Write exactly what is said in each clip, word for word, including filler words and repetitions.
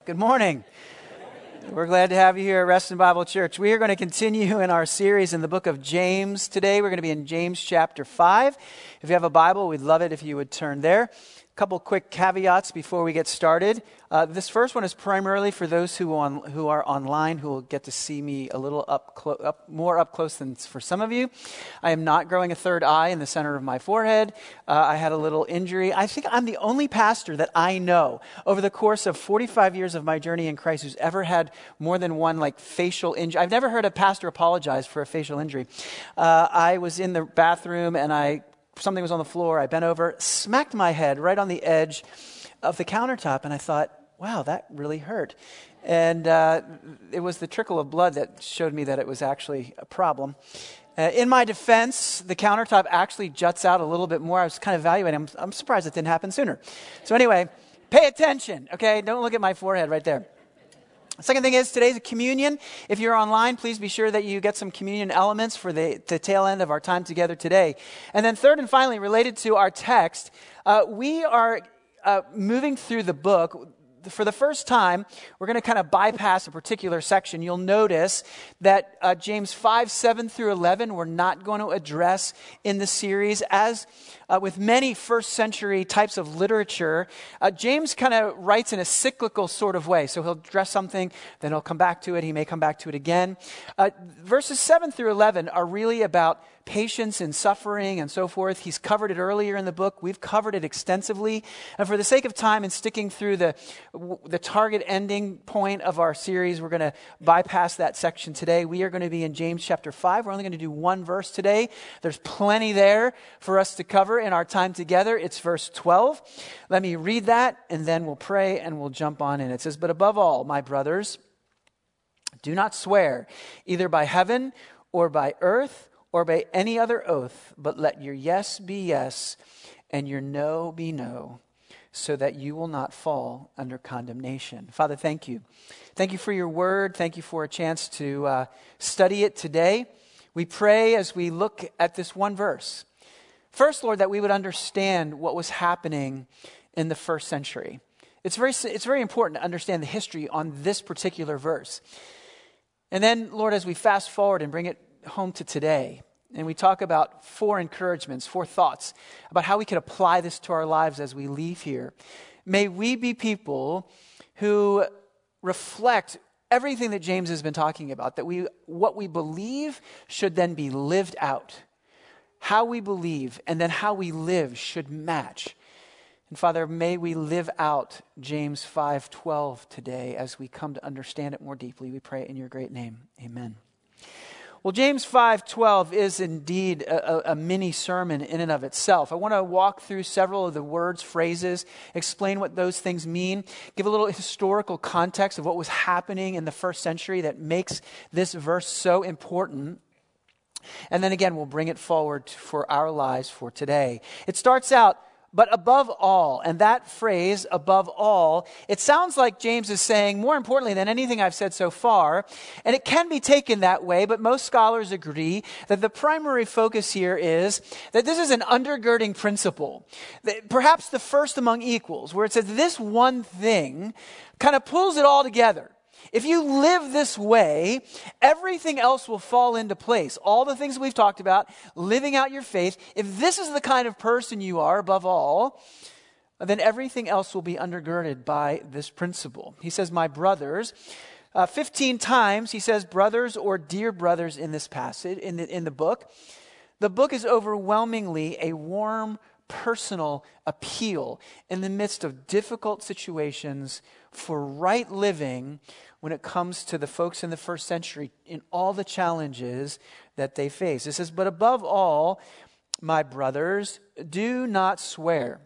Good morning. We're glad to have you here at Reston Bible Church. We are going to continue in our series in the book of James today. We're going to be in James chapter five. If you have a Bible, we'd love it if you would turn there. A couple quick caveats before we get started. Uh, this first one is primarily for those who on who are online who will get to see me a little up, clo- up more up close than for some of you. I am not growing a third eye in the center of my forehead. Uh, I had a little injury. I think I'm the only pastor that I know over the course of forty-five years of my journey in Christ who's ever had more than one like facial injury. I've never heard a pastor apologize for a facial injury. Uh, I was in the bathroom and I something was on the floor. I bent over, smacked my head right on the edge of the countertop, and I thought, wow, that really hurt. And uh, it was the trickle of blood that showed me that it was actually a problem. Uh, in my defense, the countertop actually juts out a little bit more. I was kind of evaluating. I'm, I'm surprised it didn't happen sooner. So anyway, pay attention, okay? Don't look at my forehead right there. Second thing is, today's a communion. If you're online, please be sure that you get some communion elements for the, the tail end of our time together today. And then third and finally, related to our text, uh, we are uh, moving through the book. For the first time, we're going to kind of bypass a particular section. You'll notice that uh, James five, seven through eleven, we're not going to address in the series. As uh, with many first century types of literature, uh, James kind of writes in a cyclical sort of way. So he'll address something, then he'll come back to it. He may come back to it again. Uh, verses seven through eleven are really about patience and suffering and so forth. He's covered it earlier in the book. We've covered it extensively. And for the sake of time and sticking through the the target ending point of our series, we're going to bypass that section today. We are going to be in James chapter five. We're only going to do one verse today. There's plenty there for us to cover in our time together. It's verse twelve. Let me read that, and then we'll pray and we'll jump on in. It says, "But above all, my brothers, do not swear either by heaven or by earth or by any other oath, but let your yes be yes and your no be no, so that you will not fall under condemnation." Father, thank you. Thank you for your word. Thank you for a chance to uh, study it today. We pray as we look at this one verse. First, Lord, that we would understand what was happening in the first century. It's very, it's very important to understand the history on this particular verse. And then, Lord, as we fast forward and bring it home to today, and we talk about four encouragements, four thoughts about how we can apply this to our lives as we leave here. May we be people who reflect everything that James has been talking about, that we what we believe should then be lived out. How we believe and then how we live should match. And Father, may we live out James five twelve today as we come to understand it more deeply. We pray in your great name. Amen. Well, James five twelve is indeed a, a mini sermon in and of itself. I want to walk through several of the words, phrases, explain what those things mean, give a little historical context of what was happening in the first century that makes this verse so important. And then again, we'll bring it forward for our lives for today. It starts out, "But above all," and that phrase, above all, it sounds like James is saying, more importantly than anything I've said so far, and it can be taken that way, but most scholars agree that the primary focus here is that this is an undergirding principle, that perhaps the first among equals, where it says this one thing kind of pulls it all together. If you live this way, everything else will fall into place. All the things we've talked about, living out your faith, if this is the kind of person you are above all, then everything else will be undergirded by this principle. He says, "My brothers," uh, fifteen times he says brothers or dear brothers in this passage, in the, in the book. The book is overwhelmingly a warm, personal appeal in the midst of difficult situations for right living when it comes to the folks in the first century in all the challenges that they face. It says, "But above all, my brothers, do not swear."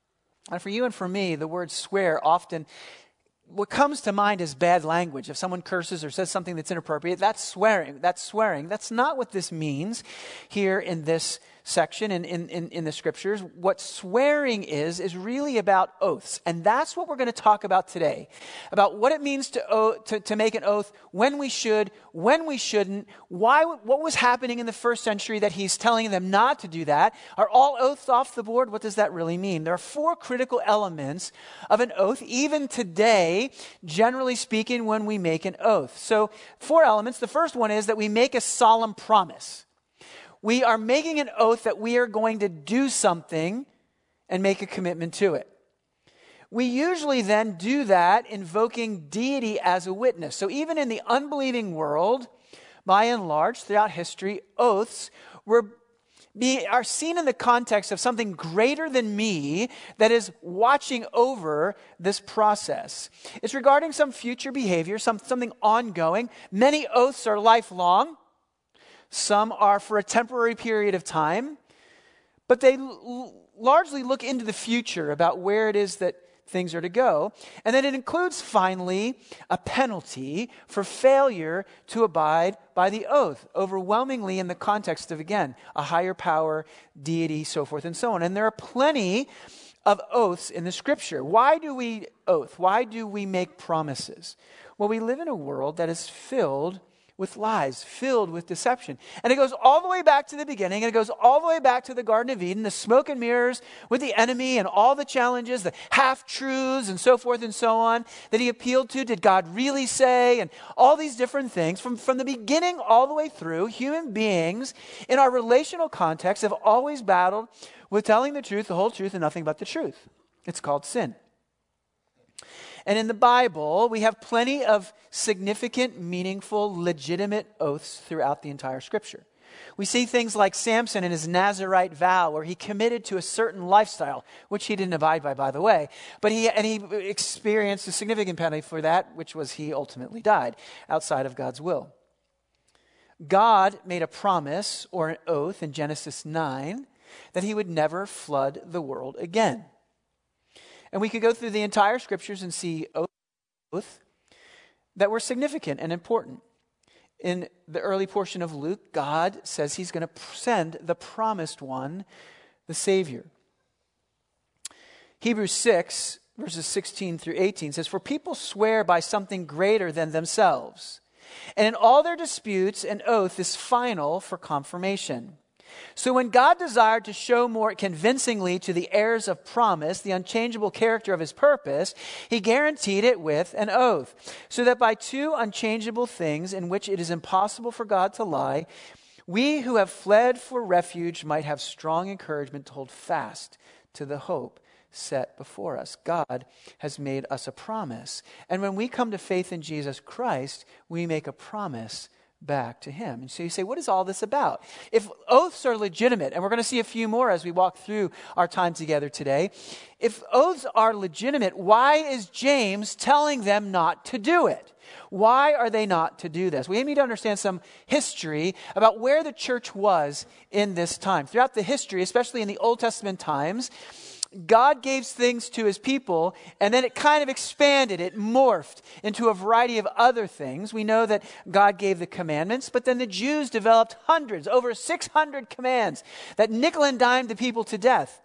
And for you and for me, the word swear often, what comes to mind is bad language. If someone curses or says something that's inappropriate, that's swearing. That's swearing. That's not what this means here in this section in, in, in, in the scriptures, what swearing is, is really about oaths. And that's what we're going to talk about today, about what it means to, oath, to, to make an oath, when we should, when we shouldn't, why, what was happening in the first century that he's telling them not to do that. Are all oaths off the board? What does that really mean? There are four critical elements of an oath, even today, generally speaking, when we make an oath. So four elements. The first one is that we make a solemn promise. We are making an oath that we are going to do something and make a commitment to it. We usually then do that invoking deity as a witness. So even in the unbelieving world, by and large, throughout history, oaths were be, are seen in the context of something greater than me that is watching over this process. It's regarding some future behavior, some, something ongoing. Many oaths are lifelong. Some are for a temporary period of time, but they l- largely look into the future about where it is that things are to go. And then it includes, finally, a penalty for failure to abide by the oath, overwhelmingly in the context of, again, a higher power, deity, so forth and so on. And there are plenty of oaths in the scripture. Why do we oath? Why do we make promises? Well, we live in a world that is filled with lies, filled with deception. And it goes all the way back to the beginning, and it goes all the way back to the Garden of Eden, the smoke and mirrors with the enemy and all the challenges, the half-truths and so forth and so on that he appealed to. Did God really say? And all these different things. From, from the beginning all the way through, human beings in our relational context have always battled with telling the truth, the whole truth, and nothing but the truth. It's called sin. And in the Bible, we have plenty of significant, meaningful, legitimate oaths throughout the entire Scripture. We see things like Samson and his Nazirite vow, where he committed to a certain lifestyle, which he didn't abide by, by the way. But he and he experienced a significant penalty for that, which was he ultimately died outside of God's will. God made a promise or an oath in Genesis nine that he would never flood the world again. And we could go through the entire scriptures and see oaths that were significant and important. In the early portion of Luke, God says he's going to send the promised one, the Savior. Hebrews six, verses sixteen through eighteen says, "For people swear by something greater than themselves, and in all their disputes, an oath is final for confirmation. So when God desired to show more convincingly to the heirs of promise the unchangeable character of his purpose, he guaranteed it with an oath, so that by two unchangeable things in which it is impossible for God to lie, we who have fled for refuge might have strong encouragement to hold fast to the hope set before us." God has made us a promise. And when we come to faith in Jesus Christ, we make a promise back to him. And so you say, what is all this about? If oaths are legitimate, and we're going to see a few more as we walk through our time together today, if oaths are legitimate, why is James telling them not to do it? Why are they not to do this? We need to understand some history about where the church was in this time. Throughout the history, especially in the Old Testament times, God gave things to his people, and then it kind of expanded, it morphed into a variety of other things. We know that God gave the commandments, but then the Jews developed hundreds, over six hundred commands that nickel and dimed the people to death.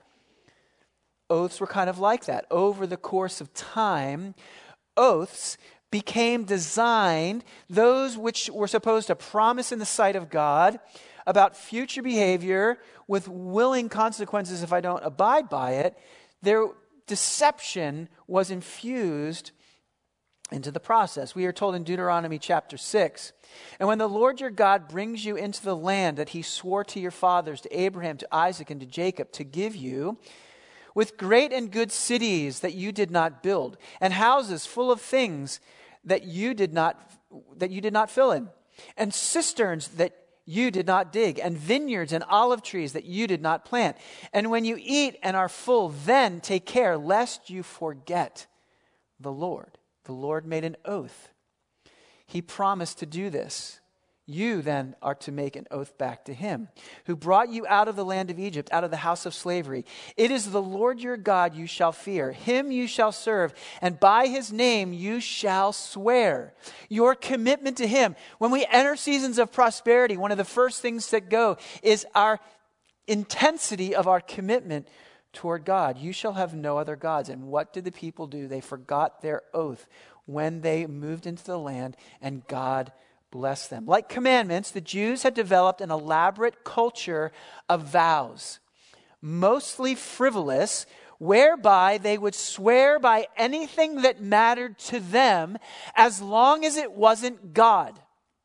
Oaths were kind of like that. Over the course of time, oaths became designed, those which were supposed to promise in the sight of God about future behavior with willing consequences if I don't abide by it. Their deception was infused into the process. We are told in Deuteronomy chapter six, "And when the Lord your God brings you into the land that he swore to your fathers, to Abraham, to Isaac, and to Jacob, to give you, with great and good cities that you did not build, and houses full of things that you did not that you did not fill in, and cisterns that you did not dig, and vineyards and olive trees that you did not plant. And when you eat and are full, then take care lest you forget the Lord." The Lord made an oath. He promised to do this. You then are to make an oath back to him, who brought you out of the land of Egypt, out of the house of slavery. "It is the Lord your God you shall fear. Him you shall serve, and by his name you shall swear." Your commitment to him. When we enter seasons of prosperity, one of the first things that go is our intensity of our commitment toward God. You shall have no other gods. And what did the people do? They forgot their oath when they moved into the land, and God blessed them. Like commandments, the Jews had developed an elaborate culture of vows, mostly frivolous, whereby they would swear by anything that mattered to them as long as it wasn't God.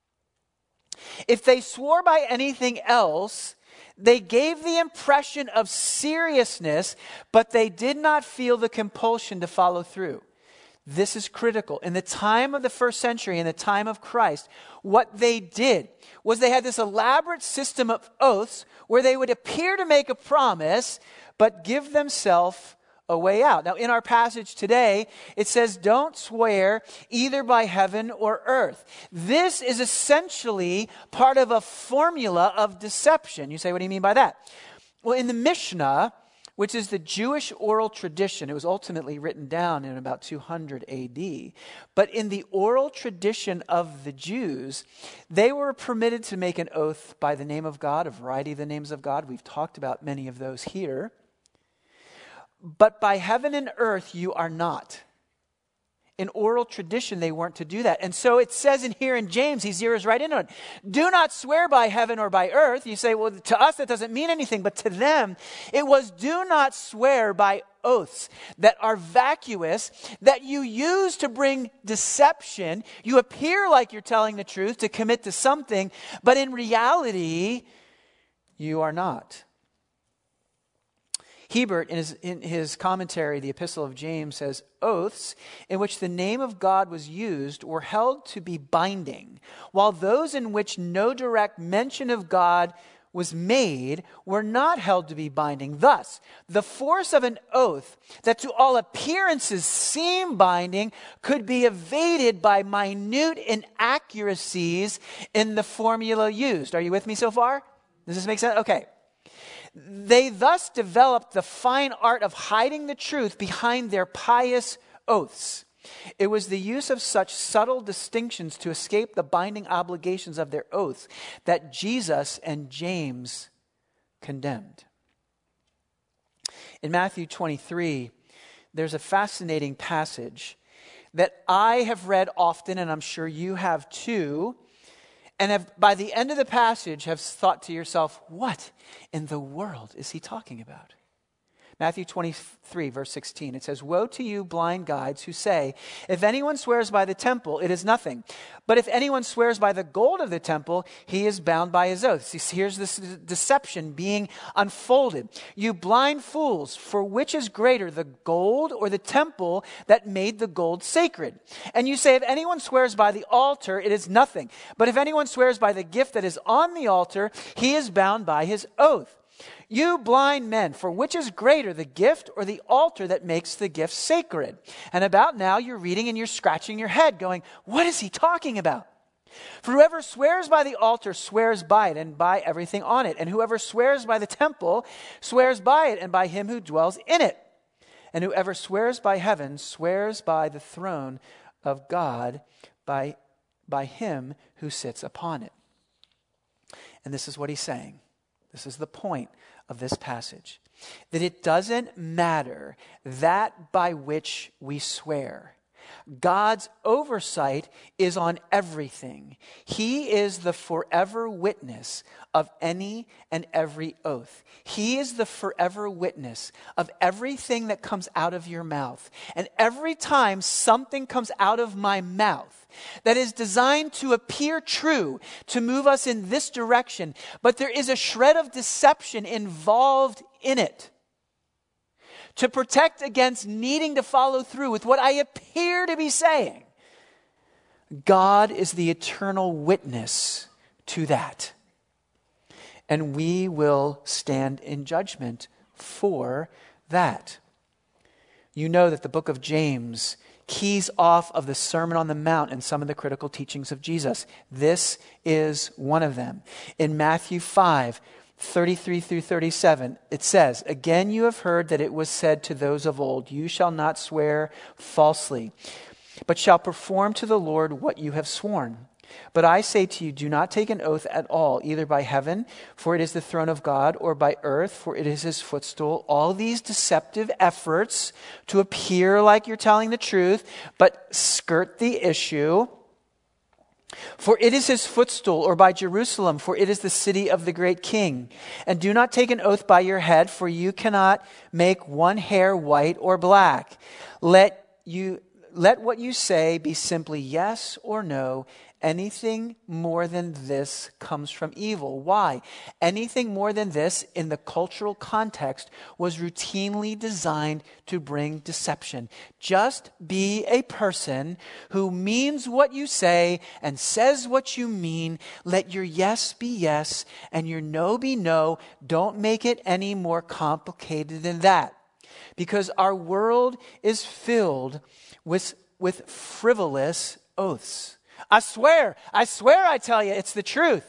If they swore by anything else, they gave the impression of seriousness, but they did not feel the compulsion to follow through. This is critical. In the time of the first century, in the time of Christ, what they did was they had this elaborate system of oaths where they would appear to make a promise, but give themselves a way out. Now, in our passage today, it says, don't swear either by heaven or earth. This is essentially part of a formula of deception. You say, what do you mean by that? Well, in the Mishnah, which is the Jewish oral tradition, it was ultimately written down in about two hundred A D, but in the oral tradition of the Jews, they were permitted to make an oath by the name of God, a variety of the names of God. We've talked about many of those here. But by heaven and earth, you are not. In oral tradition, they weren't to do that. And so it says in here in James, he zeroes right in on it. Do not swear by heaven or by earth. You say, well, to us that doesn't mean anything. But to them, it was do not swear by oaths that are vacuous, that you use to bring deception. You appear like you're telling the truth to commit to something, but in reality, you are not. Hebert, in his, in his commentary, the Epistle of James, says, oaths in which the name of God was used were held to be binding, while those in which no direct mention of God was made were not held to be binding. Thus, the force of an oath that to all appearances seemed binding could be evaded by minute inaccuracies in the formula used. Are you with me so far? Does this make sense? Okay. They thus developed the fine art of hiding the truth behind their pious oaths. It was the use of such subtle distinctions to escape the binding obligations of their oaths that Jesus and James condemned. In Matthew twenty-three, there's a fascinating passage that I have read often, and I'm sure you have too, and have, by the end of the passage, have thought to yourself, what in the world is he talking about? Matthew twenty-three, verse sixteen, it says, woe to you, blind guides, who say, if anyone swears by the temple, it is nothing. But if anyone swears by the gold of the temple, he is bound by his oath. See, here's this deception being unfolded. You blind fools, for which is greater, the gold or the temple that made the gold sacred? And you say, if anyone swears by the altar, it is nothing. But if anyone swears by the gift that is on the altar, he is bound by his oath. You blind men, for which is greater, the gift or the altar that makes the gift sacred? And about now you're reading and you're scratching your head going, what is he talking about? For whoever swears by the altar swears by it and by everything on it. And whoever swears by the temple swears by it and by him who dwells in it. And whoever swears by heaven swears by the throne of God, by, by him who sits upon it. And this is what he's saying. This is the point of this passage. That it doesn't matter that by which we swear. God's oversight is on everything. He is the forever witness of any and every oath. He is the forever witness of everything that comes out of your mouth. And every time something comes out of my mouth that is designed to appear true, to move us in this direction, but there is a shred of deception involved in it, to protect against needing to follow through with what I appear to be saying, God is the eternal witness to that. And we will stand in judgment for that. You know that the book of James keys off of the Sermon on the Mount and some of the critical teachings of Jesus. This is one of them. In Matthew five, thirty-three through thirty-seven, it says, again you have heard that it was said to those of old, you shall not swear falsely, but shall perform to the Lord what you have sworn. But I say to you, do not take an oath at all, either by heaven, for it is the throne of God, or by earth, for it is his footstool. All these deceptive efforts to appear like you're telling the truth, but skirt the issue. For it is his footstool, or by Jerusalem, for it is the city of the great king. And do not take an oath by your head, for you cannot make one hair white or black. Let you let what you say be simply yes or no. Anything more than this comes from evil. Why? Anything more than this in the cultural context was routinely designed to bring deception. Just be a person who means what you say and says what you mean. Let your yes be yes and your no be no. Don't make it any more complicated than that. Because our world is filled with, with frivolous oaths. I swear, I swear I tell you, it's the truth.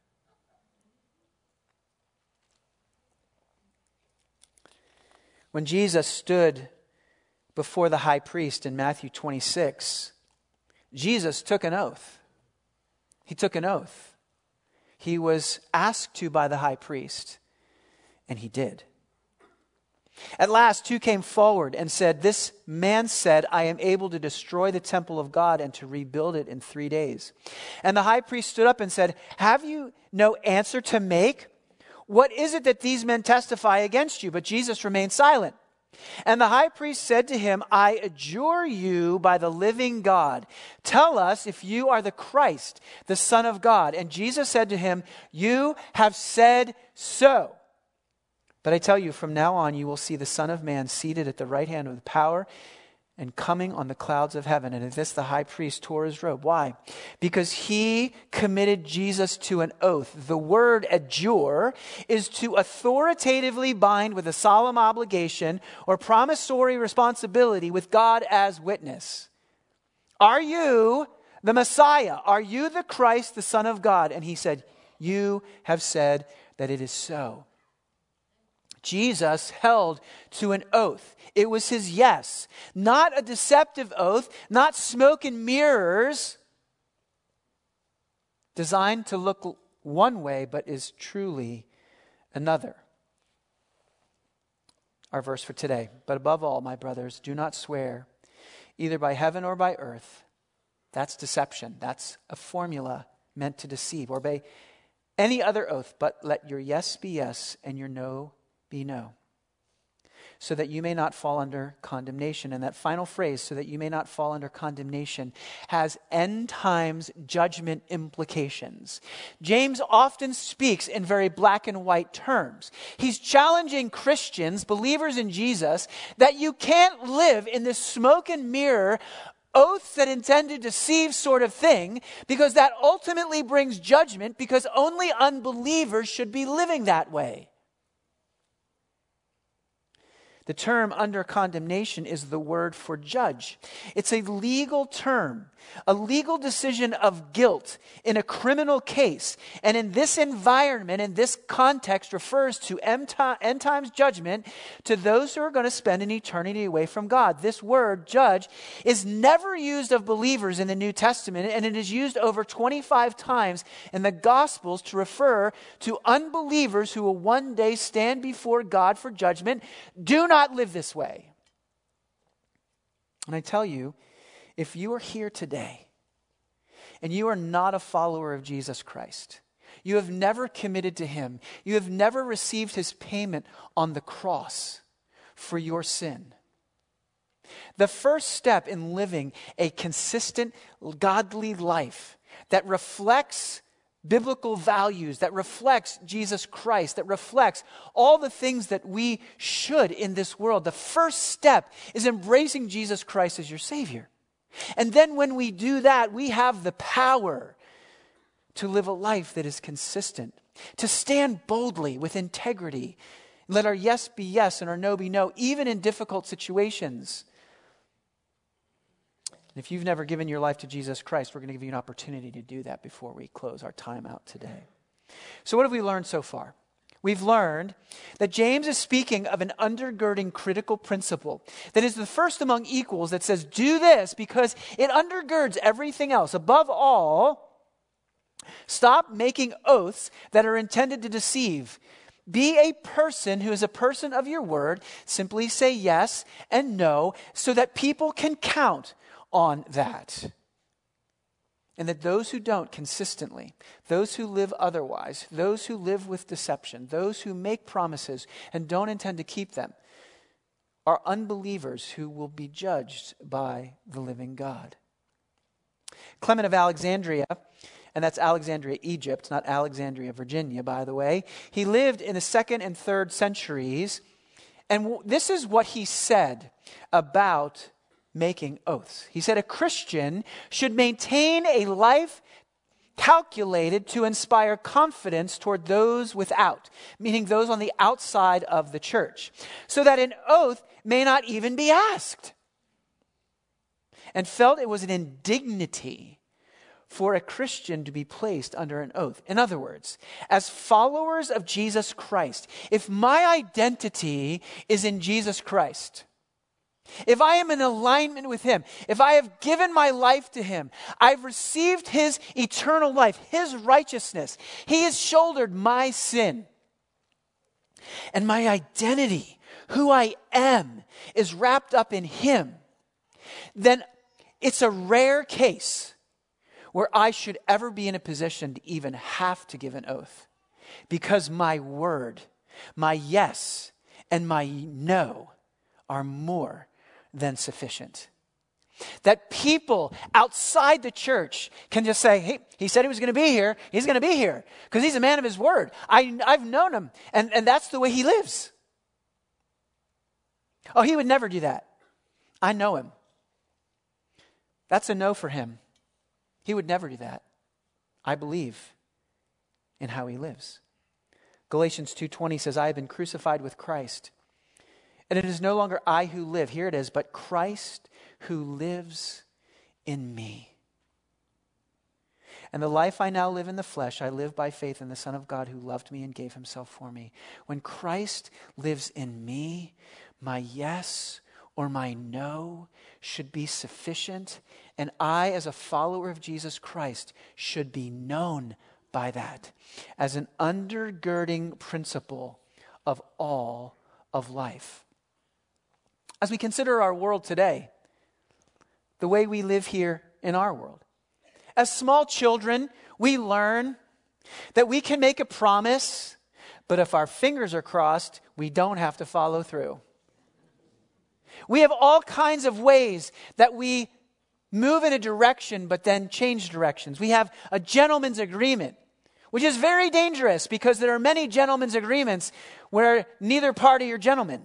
When Jesus stood before the high priest in Matthew twenty-six, Jesus took an oath. He took an oath. He was asked to by the high priest, and he did. At last, two came forward and said, "This man said, I am able to destroy the temple of God and to rebuild it in three days. And the high priest stood up and said, have you no answer to make? What is it that these men testify against you?" But Jesus remained silent. And the high priest said to him, "I adjure you by the living God, tell us if you are the Christ, the Son of God." And Jesus said to him, "You have said so. But I tell you, from now on you will see the Son of Man seated at the right hand of the power and coming on the clouds of heaven." And at this the high priest tore his robe. Why? Because he committed Jesus to an oath. The word adjure is to authoritatively bind with a solemn obligation or promissory responsibility with God as witness. Are you the Messiah? Are you the Christ, the Son of God? And he said, "You have said that it is so." Jesus held to an oath. It was his yes, not a deceptive oath, not smoke and mirrors, designed to look one way but is truly another. Our verse for today: "But above all, my brothers, do not swear either by heaven or by earth." That's deception. That's a formula meant to deceive. "Or by any other oath, but let your yes be yes and your no be no, so that you may not fall under condemnation." And that final phrase, "so that you may not fall under condemnation," has end times judgment implications. James often speaks in very black and white terms. He's challenging Christians, believers in Jesus, that you can't live in this smoke and mirror, oaths that intend to deceive sort of thing, because that ultimately brings judgment, because only unbelievers should be living that way. The term under condemnation is the word for judge. It's a legal term, a legal decision of guilt in a criminal case. And in this environment, in this context, refers to end times judgment to those who are going to spend an eternity away from God. This word, judge, is never used of believers in the New Testament, and it is used over twenty-five times in the Gospels to refer to unbelievers who will one day stand before God for judgment. Do not live this way. And I tell you, if you are here today and you are not a follower of Jesus Christ, you have never committed to him, you have never received his payment on the cross for your sin, the first step in living a consistent, godly life that reflects biblical values, that reflects Jesus Christ, that reflects all the things that we should in this world, the first step is embracing Jesus Christ as your Savior. And then when we do that, we have the power to live a life that is consistent, to stand boldly with integrity. Let our yes be yes and our no be no, even in difficult situations. And if you've never given your life to Jesus Christ, we're going to give you an opportunity to do that before we close our time out today. So what have we learned so far? We've learned that James is speaking of an undergirding critical principle that is the first among equals that says, do this because it undergirds everything else. Above all, Stop making oaths that are intended to deceive. Be a person who is a person of your word. Simply say yes and no so that people can count on that. And that those who don't consistently, those who live otherwise, those who live with deception, those who make promises and don't intend to keep them, are unbelievers who will be judged by the living God. Clement of Alexandria, and that's Alexandria, Egypt, not Alexandria, Virginia, by the way. He lived in the second and third centuries, and w- this is what he said about making oaths. He said, a Christian should maintain a life calculated to inspire confidence toward those without, meaning those on the outside of the church, so that an oath may not even be asked, and felt it was an indignity for a Christian to be placed under an oath. In other words, as followers of Jesus Christ, if my identity is in Jesus Christ, if I am in alignment with him, if I have given my life to him, I've received his eternal life, his righteousness, he has shouldered my sin, and my identity, who I am, is wrapped up in him, then it's a rare case where I should ever be in a position to even have to give an oath. Because my word, my yes, and my no are more than sufficient. That people outside the church can just say, hey, he said he was going to be here. He's going to be here because he's a man of his word. I, I've known him, and, and that's the way he lives. Oh, he would never do that. I know him. That's a no for him. He would never do that. I believe in how he lives. Galatians two twenty says, I have been crucified with Christ. And it is no longer I who live. Here it is, but Christ who lives in me. And the life I now live in the flesh, I live by faith in the Son of God who loved me and gave himself for me. When Christ lives in me, my yes or my no should be sufficient, and I, as a follower of Jesus Christ, should be known by that as an undergirding principle of all of life. As we consider our world today, the way we live here in our world, as small children, we learn that we can make a promise, but if our fingers are crossed, we don't have to follow through. We have all kinds of ways that we move in a direction but then change directions. We have a gentleman's agreement, which is very dangerous because there are many gentlemen's agreements where neither party are gentlemen.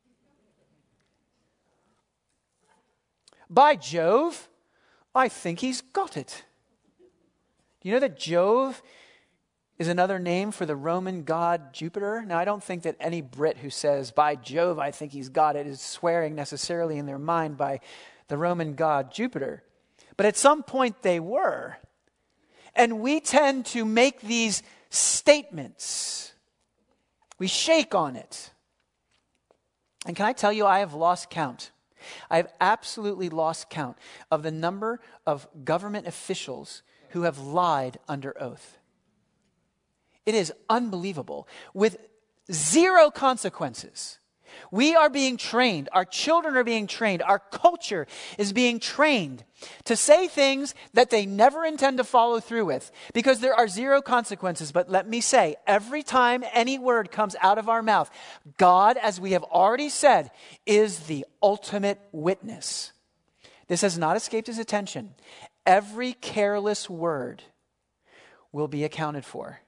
By Jove, I think he's got it. Do you know that Jove is another name for the Roman god Jupiter? Now, I don't think that any Brit who says, by Jove, I think he's got it, is swearing necessarily in their mind by the Roman god Jupiter. But at some point they were. And we tend to make these statements. We shake on it. And can I tell you, I have lost count. I have absolutely lost count of the number of government officials who have lied under oath. It is unbelievable. With zero consequences. We are being trained. Our children are being trained. Our culture is being trained to say things that they never intend to follow through with because there are zero consequences. But let me say, every time any word comes out of our mouth, God, as we have already said, is the ultimate witness. This has not escaped his attention. Every careless word will be accounted for.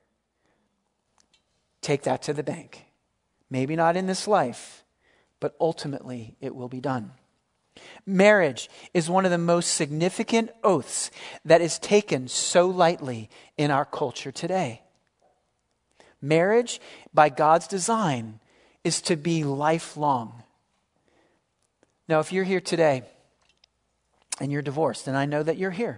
Take that to the bank. Maybe not in this life, but ultimately it will be done. Marriage is one of the most significant oaths that is taken so lightly in our culture today. Marriage, by God's design, is to be lifelong. Now, if you're here today and you're divorced, and I know that you're here,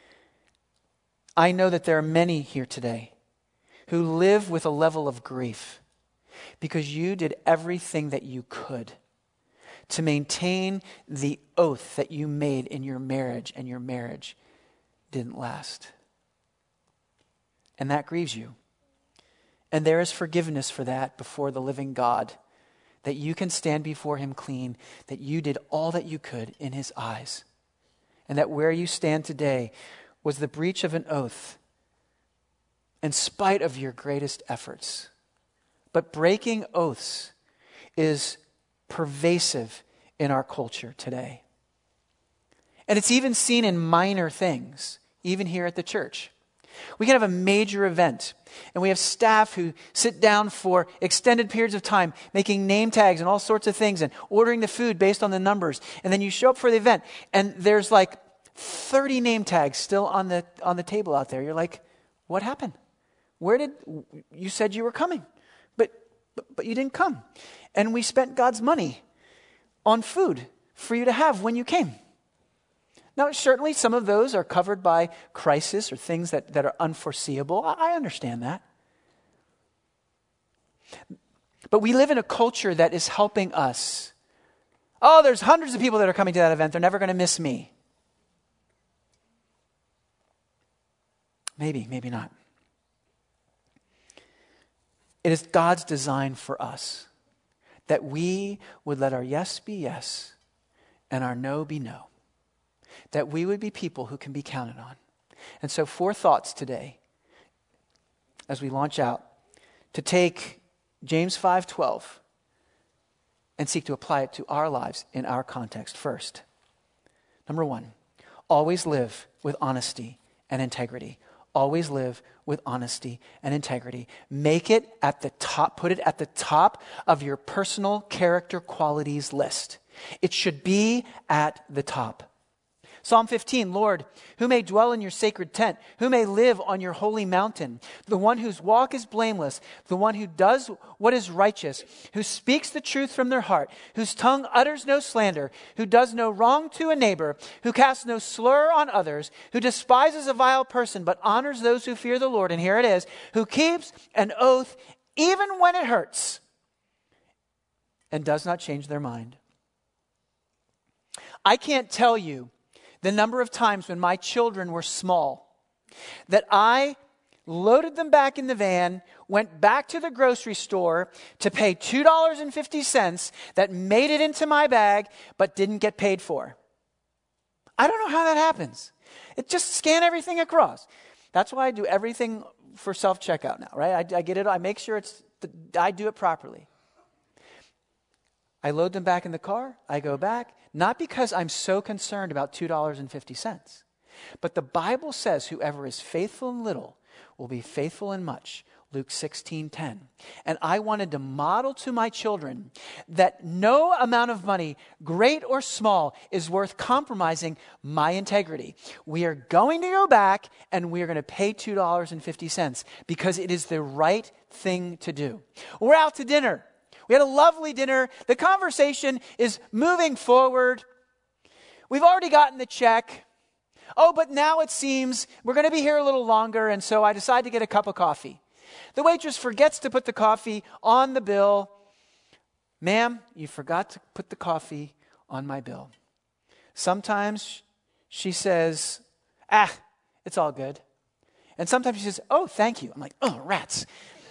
I know that there are many here today who live with a level of grief because you did everything that you could to maintain the oath that you made in your marriage, and your marriage didn't last. and that grieves you. And there is forgiveness for that before the living God, that you can stand before him clean, that you did all that you could in his eyes, and that where you stand today was the breach of an oath in spite of your greatest efforts. But breaking oaths is pervasive in our culture today. And it's even seen in minor things, even here at the church. We can have a major event, and we have staff who sit down for extended periods of time, making name tags and all sorts of things, and ordering the food based on the numbers. And then you show up for the event, and there's like thirty name tags still on the on the table out there. You're like, what happened? Where did, you said you were coming, but, but but you didn't come. And we spent God's money on food for you to have when you came. Now, certainly some of those are covered by crisis or things that, that are unforeseeable. I, I understand that. But we live in a culture that is helping us. Oh, there's hundreds of people that are coming to that event. They're never going to miss me. Maybe, maybe not. It is God's design for us that we would let our yes be yes and our no be no. That we would be people who can be counted on. And so four thoughts today as we launch out to take James five twelve and seek to apply it to our lives in our context. First, number one, always live with honesty and integrity. Always live with honesty and integrity. Make it at the top, put it at the top of your personal character qualities list. It should be at the top. Psalm fifteen, Lord, who may dwell in your sacred tent? Who may live on your holy mountain? The one whose walk is blameless, the one who does what is righteous, who speaks the truth from their heart, whose tongue utters no slander, who does no wrong to a neighbor, who casts no slur on others, who despises a vile person but honors those who fear the Lord. And here it is, who keeps an oath even when it hurts and does not change their mind. I can't tell you the number of times when my children were small that I loaded them back in the van, went back to the grocery store to pay two dollars and fifty cents that made it into my bag but didn't get paid for. I don't know how that happens. It just scan everything across. That's why I do everything for self-checkout now, right? I, I get it. I make sure it's, I do it properly. I load them back in the car. I go back. Not because I'm so concerned about two dollars and fifty cents. But the Bible says whoever is faithful in little will be faithful in much. Luke sixteen ten. And I wanted to model to my children that no amount of money, great or small, is worth compromising my integrity. We are going to go back and we are going to pay two dollars and fifty cents because it is the right thing to do. We're out to dinner. We had a lovely dinner. The conversation is moving forward. We've already gotten the check. Oh, but now it seems we're going to be here a little longer, and so I decide to get a cup of coffee. The waitress forgets to put the coffee on the bill. Ma'am, you forgot to put the coffee on my bill. Sometimes she says, ah, it's all good. And sometimes she says, oh, thank you. I'm like, oh, rats.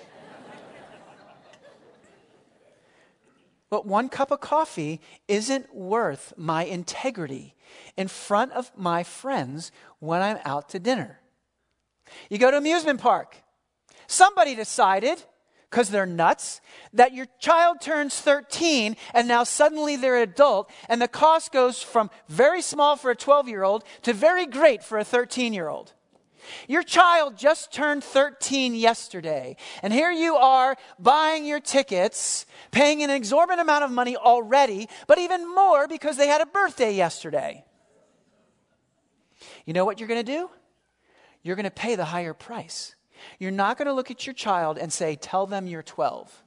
But one cup of coffee isn't worth my integrity in front of my friends when I'm out to dinner. You go to amusement park. Somebody decided, because they're nuts, that your child turns thirteen and now suddenly they're an adult, and the cost goes from very small for a twelve-year-old to very great for a thirteen-year-old. Your child just turned thirteen yesterday, and here you are buying your tickets, paying an exorbitant amount of money already, but even more because they had a birthday yesterday. You know what you're going to do? You're going to pay the higher price. You're not going to look at your child and say, tell them you're twelve.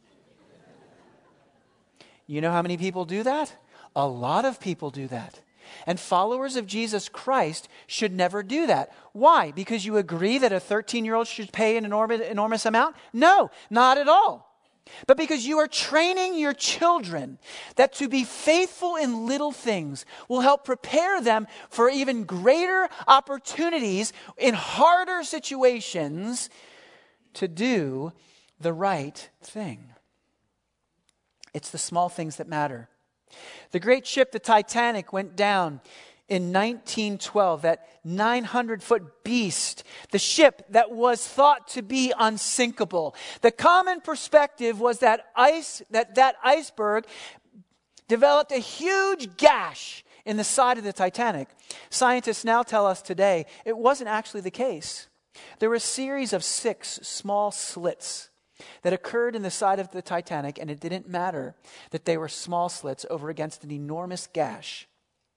You know how many people do that? A lot of people do that. And followers of Jesus Christ should never do that. Why? Because you agree that a thirteen-year-old should pay an enormous, enormous amount? No, not at all. But because you are training your children that to be faithful in little things will help prepare them for even greater opportunities in harder situations to do the right thing. It's the small things that matter. The great ship, the Titanic, went down in nineteen twelve, that nine hundred foot beast, the ship that was thought to be unsinkable. The common perspective was that ice, that, that iceberg developed a huge gash in the side of the Titanic. Scientists now tell us today it wasn't actually the case. There were a series of six small slits that occurred in the side of the Titanic, and it didn't matter that they were small slits over against an enormous gash.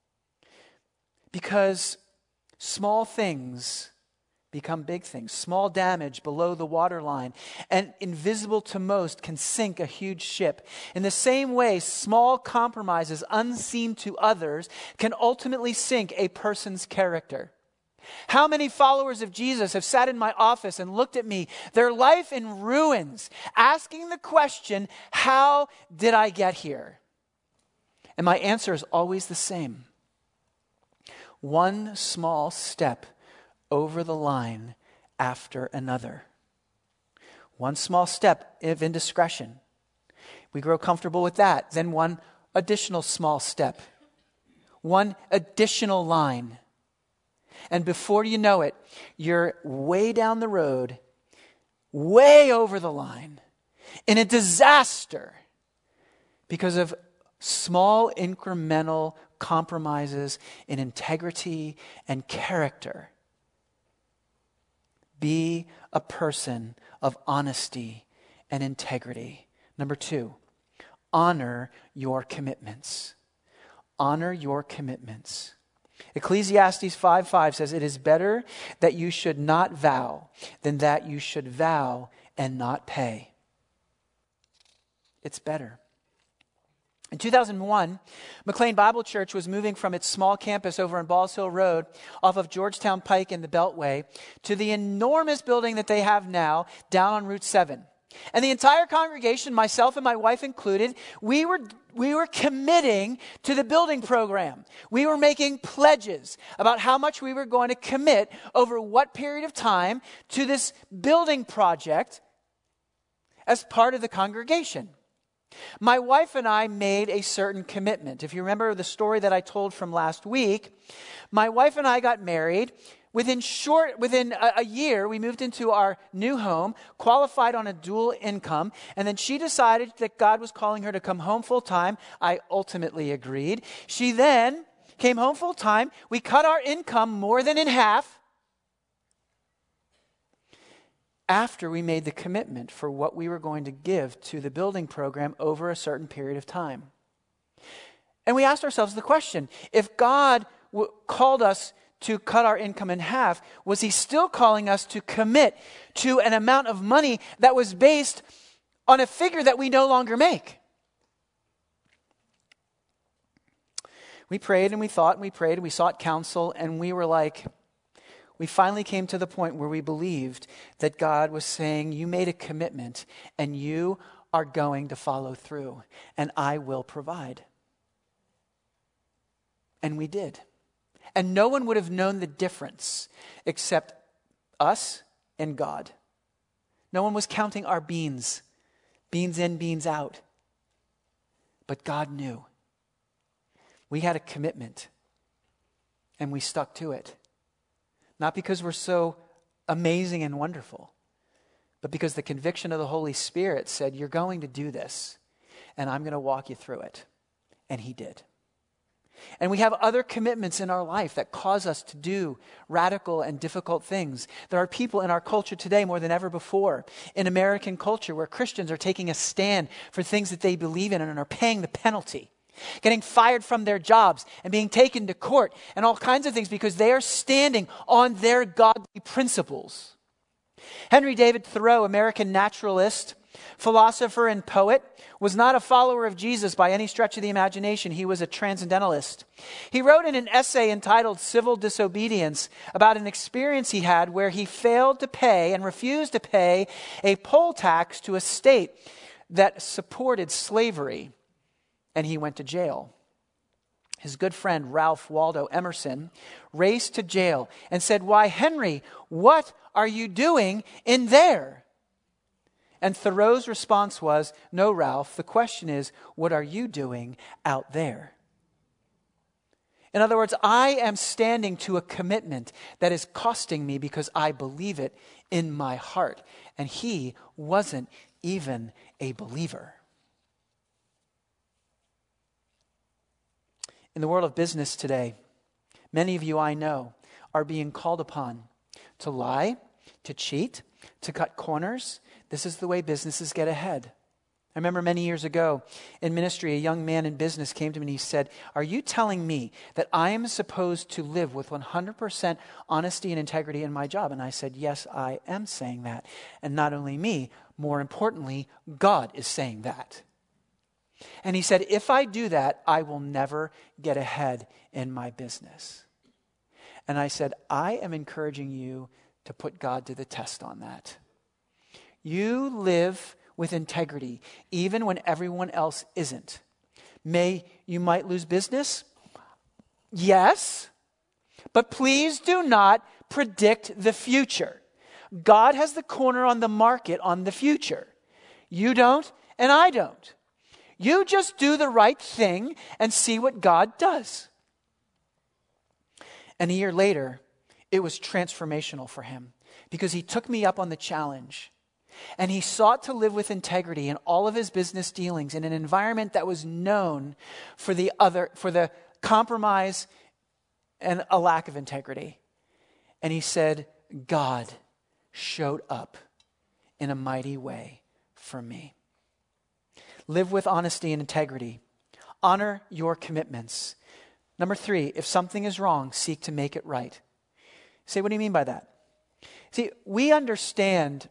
Because small things become big things. Small damage below the waterline and invisible to most can sink a huge ship. In the same way, small compromises unseen to others can ultimately sink a person's character. How many followers of Jesus have sat in my office and looked at me, their life in ruins, asking the question, how did I get here? And my answer is always the same. One small step over the line after another. One small step of indiscretion. We grow comfortable with that. Then one additional small step. One additional line. And before you know it, you're way down the road, way over the line, in a disaster because of small incremental compromises in integrity and character. Be a person of honesty and integrity. Number two, honor your commitments. Honor your commitments. Ecclesiastes five five says, it is better that you should not vow than that you should vow and not pay. It's better. In two thousand one, McLean Bible Church was moving from its small campus over on Balls Hill Road off of Georgetown Pike in the Beltway to the enormous building that they have now down on Route seven. And the entire congregation, myself and my wife included, we were we were committing to the building program. We were making pledges about how much we were going to commit over what period of time to this building project as part of the congregation. My wife and I made a certain commitment. If you remember the story that I told from last week, my wife and I got married. Within short, within a, a year, we moved into our new home, qualified on a dual income, and then she decided that God was calling her to come home full time. I ultimately agreed. She then came home full time. We cut our income more than in half after we made the commitment for what we were going to give to the building program over a certain period of time. And we asked ourselves the question, if God w- called us to cut our income in half, was he still calling us to commit to an amount of money that was based on a figure that we no longer make? We prayed and we thought and we prayed and we sought counsel, and we were like, we finally came to the point where we believed that God was saying, you made a commitment and you are going to follow through, and I will provide. And we did. And no one would have known the difference except us and God. No one was counting our beans, beans in, beans out. But God knew. We had a commitment, and we stuck to it. Not because we're so amazing and wonderful, but because the conviction of the Holy Spirit said, you're going to do this, and I'm going to walk you through it. And he did. And we have other commitments in our life that cause us to do radical and difficult things. There are people in our culture today more than ever before, in American culture, where Christians are taking a stand for things that they believe in and are paying the penalty, getting fired from their jobs and being taken to court and all kinds of things because they are standing on their godly principles. Henry David Thoreau, American naturalist, philosopher and poet, was not a follower of Jesus by any stretch of the imagination. He was a transcendentalist. He wrote in an essay entitled Civil Disobedience about an experience he had where he failed to pay and refused to pay a poll tax to a state that supported slavery, and he went to jail. His good friend Ralph Waldo Emerson raced to jail and said, "Why, Henry, what are you doing in there?" And Thoreau's response was, no, Ralph, the question is, what are you doing out there? In other words, I am standing to a commitment that is costing me because I believe it in my heart. And he wasn't even a believer. In the world of business today, many of you I know are being called upon to lie, to cheat, to cut corners. This is the way businesses get ahead. I remember many years ago in ministry, a young man in business came to me and he said, are you telling me that I am supposed to live with one hundred percent honesty and integrity in my job? And I said, yes, I am saying that. And not only me, more importantly, God is saying that. And he said, if I do that, I will never get ahead in my business. And I said, I am encouraging you to put God to the test on that. You live with integrity, even when everyone else isn't. May you might lose business? Yes, but please do not predict the future. God has the corner on the market on the future. You don't, and I don't. You just do the right thing and see what God does. And a year later, it was transformational for him because he took me up on the challenge. And he sought to live with integrity in all of his business dealings in an environment that was known for the other, for the compromise and a lack of integrity. And he said, God showed up in a mighty way for me. Live with honesty and integrity. Honor your commitments. Number three, if something is wrong, seek to make it right. Say, what do you mean by that? See, we understand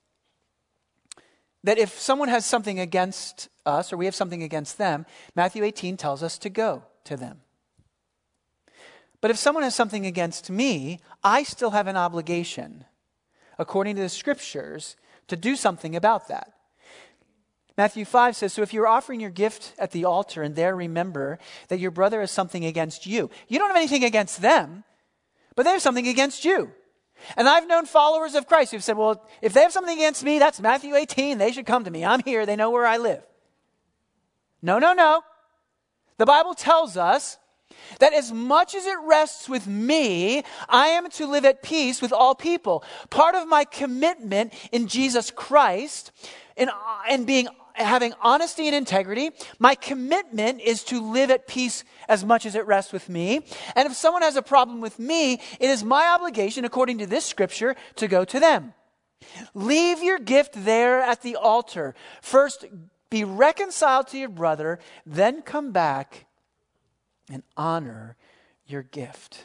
that if someone has something against us or we have something against them, Matthew eighteen tells us to go to them. But if someone has something against me, I still have an obligation, according to the scriptures, to do something about that. Matthew five says, so if you're offering your gift at the altar and there remember that your brother has something against you, you don't have anything against them, but they have something against you. And I've known followers of Christ who've said, well, if they have something against me, that's Matthew eighteen. They should come to me. I'm here. They know where I live. No, no, no. The Bible tells us that as much as it rests with me, I am to live at peace with all people. Part of my commitment in Jesus Christ, in, in being having honesty and integrity, my commitment is to live at peace as much as it rests with me. And if someone has a problem with me, it is my obligation, according to this scripture, to go to them. Leave your gift there at the altar. First, be reconciled to your brother, then come back and honor your gift.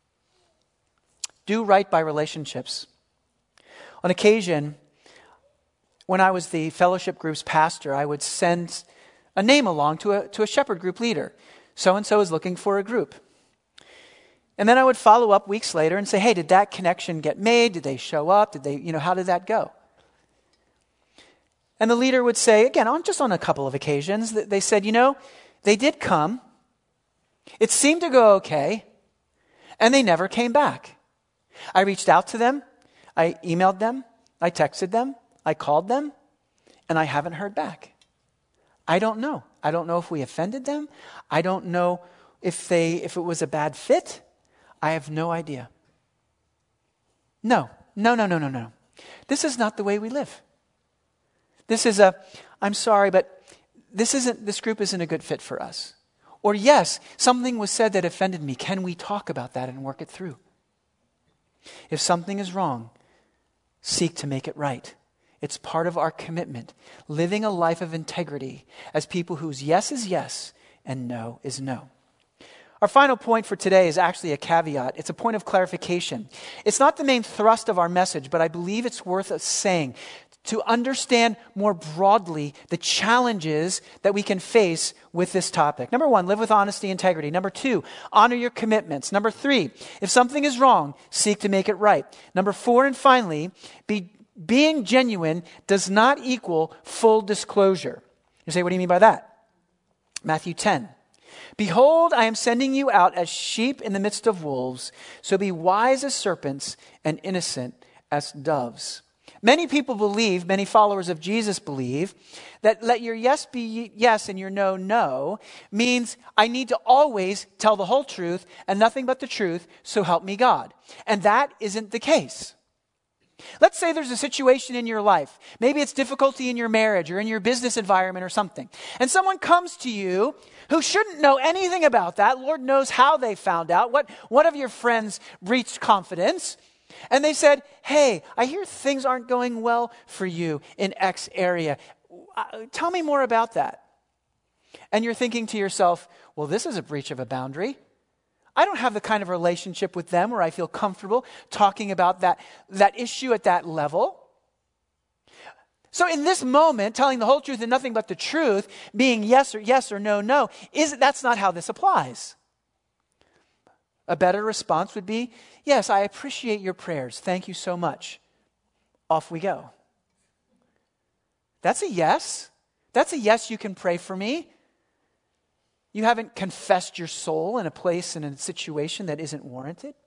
Do right by relationships. On occasion, when I was the fellowship group's pastor, I would send a name along to a, to a shepherd group leader. So-and-so is looking for a group. And then I would follow up weeks later and say, hey, did that connection get made? Did they show up? Did they, you know, how did that go? And the leader would say, again, on just on a couple of occasions, they said, you know, they did come. It seemed to go okay. And they never came back. I reached out to them. I emailed them. I texted them. I called them, and I haven't heard back. I don't know. I don't know if we offended them. I don't know if they if it was a bad fit. I have no idea. No, no, no, no, no, no. This is not the way we live. This is a, I'm sorry, but this isn't. This group isn't a good fit for us. Or yes, something was said that offended me. Can we talk about that and work it through? If something is wrong, seek to make it right. It's part of our commitment, living a life of integrity as people whose yes is yes and no is no. Our final point for today is actually a caveat. It's a point of clarification. It's not the main thrust of our message, but I believe it's worth us saying to understand more broadly the challenges that we can face with this topic. Number one, live with honesty and integrity. Number two, honor your commitments. Number three, if something is wrong, seek to make it right. Number four, and finally, be Being genuine does not equal full disclosure. You say, what do you mean by that? Matthew ten. Behold, I am sending you out as sheep in the midst of wolves, so be wise as serpents and innocent as doves. Many people believe, many followers of Jesus believe, that let your yes be yes and your no, no, means I need to always tell the whole truth and nothing but the truth, so help me God. And that isn't the case. Let's say there's a situation in your life. Maybe it's difficulty in your marriage or in your business environment or something. And someone comes to you who shouldn't know anything about that. Lord knows how they found out. What one of your friends reached confidence. And they said, hey, I hear things aren't going well for you in X area. Uh, tell me more about that. And you're thinking to yourself, well, this is a breach of a boundary. I don't have the kind of relationship with them where I feel comfortable talking about that, that issue at that level. So in this moment, telling the whole truth and nothing but the truth, being yes or yes or no, no, is that's not how this applies. A better response would be, yes, I appreciate your prayers. Thank you so much. Off we go. That's a yes. That's a yes, you can pray for me. You haven't confessed your soul in a place, in a situation that isn't warranted.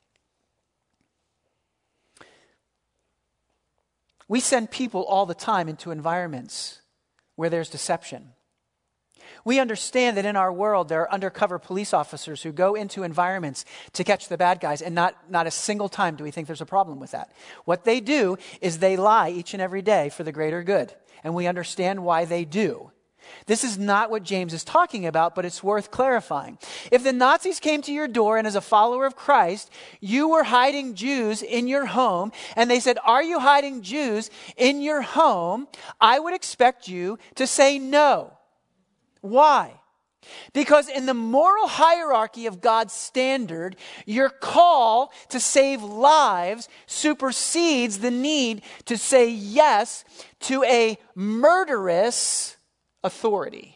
We send people all the time into environments where there's deception. We understand that in our world there are undercover police officers who go into environments to catch the bad guys, and not, not a single time do we think there's a problem with that. What they do is they lie each and every day for the greater good, and we understand why they do. This is not what James is talking about, but it's worth clarifying. If the Nazis came to your door and as a follower of Christ, you were hiding Jews in your home, and they said, are you hiding Jews in your home? I would expect you to say no. Why? Because in the moral hierarchy of God's standard, your call to save lives supersedes the need to say yes to a murderous authority.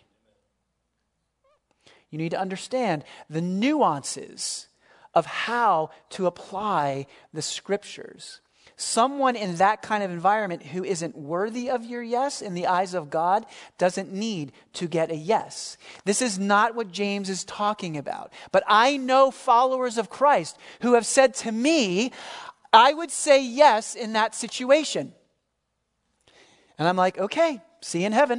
You need to understand the nuances of how to apply the scriptures. Someone in that kind of environment who isn't worthy of your yes in the eyes of God doesn't need to get a yes. This is not what James is talking about. But I know followers of Christ who have said to me, I would say yes in that situation. And I'm like, okay, see you in heaven.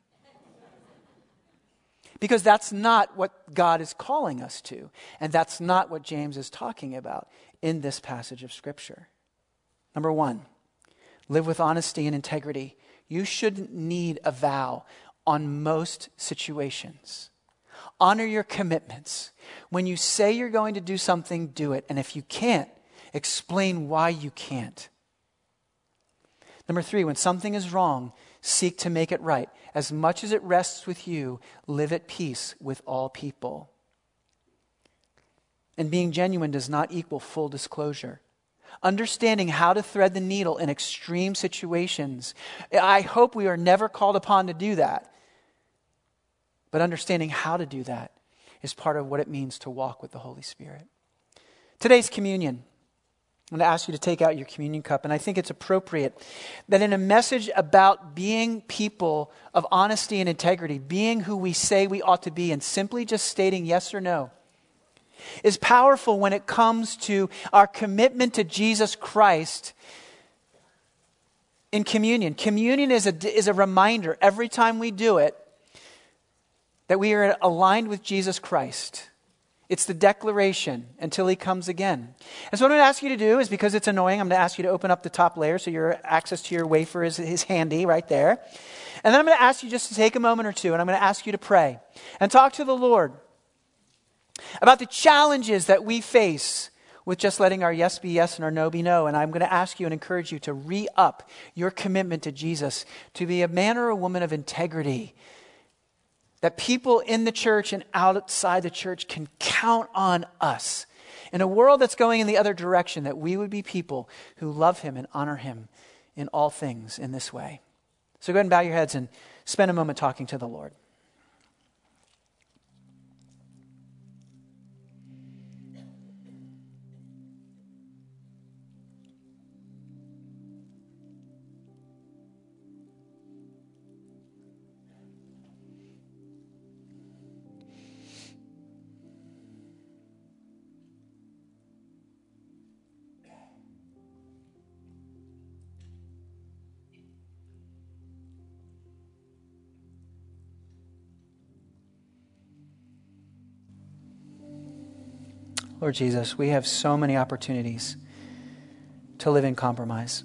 Because that's not what God is calling us to. And that's not what James is talking about in this passage of Scripture. Number one, live with honesty and integrity. You shouldn't need a vow on most situations. Honor your commitments. When you say you're going to do something, do it. And if you can't, explain why you can't. Number three, when something is wrong, seek to make it right. As much as it rests with you, live at peace with all people. And being genuine does not equal full disclosure. Understanding how to thread the needle in extreme situations. I hope we are never called upon to do that. But understanding how to do that is part of what it means to walk with the Holy Spirit. Today's communion. I'm going to ask you to take out your communion cup, and I think it's appropriate that in a message about being people of honesty and integrity, being who we say we ought to be, and simply just stating yes or no, is powerful when it comes to our commitment to Jesus Christ in communion. Communion is a, is a reminder every time we do it that we are aligned with Jesus Christ. It's the declaration until he comes again. And so what I'm going to ask you to do is, because it's annoying, I'm going to ask you to open up the top layer so your access to your wafer is, is handy right there. And then I'm going to ask you just to take a moment or two, and I'm going to ask you to pray and talk to the Lord about the challenges that we face with just letting our yes be yes and our no be no. And I'm going to ask you and encourage you to re-up your commitment to Jesus, to be a man or a woman of integrity, that people in the church and outside the church can count on us. In a world that's going in the other direction, that we would be people who love him and honor him in all things in this way. So go ahead and bow your heads and spend a moment talking to the Lord. Lord Jesus, we have so many opportunities to live in compromise.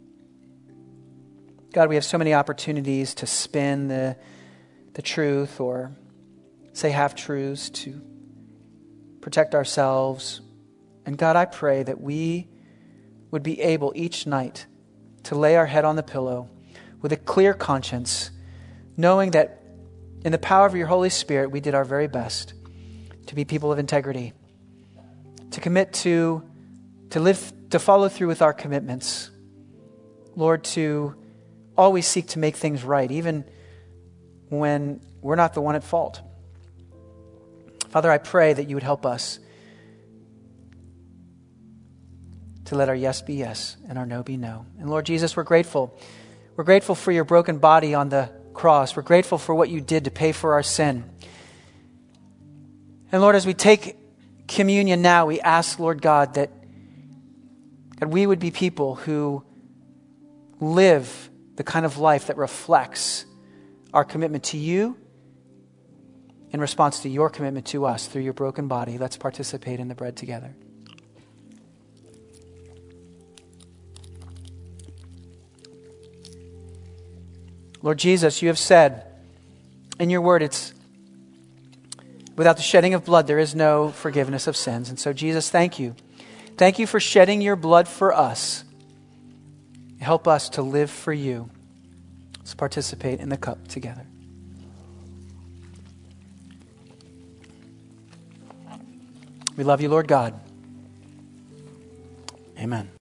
God, we have so many opportunities to spin the, the truth or say half-truths to protect ourselves. And God, I pray that we would be able each night to lay our head on the pillow with a clear conscience, knowing that in the power of your Holy Spirit, we did our very best to be people of integrity, to commit to, to live, to follow through with our commitments. Lord, to always seek to make things right, even when we're not the one at fault. Father, I pray that you would help us to let our yes be yes and our no be no. And Lord Jesus, we're grateful. We're grateful for your broken body on the cross. We're grateful for what you did to pay for our sin. And Lord, as we take communion now, we ask, Lord God, that, that we would be people who live the kind of life that reflects our commitment to you in response to your commitment to us through your broken body. Let's participate in the bread together. Lord Jesus, you have said in your word, it's without the shedding of blood, there is no forgiveness of sins. And so, Jesus, thank you. Thank you for shedding your blood for us. Help us to live for you. Let's participate in the cup together. We love you, Lord God. Amen.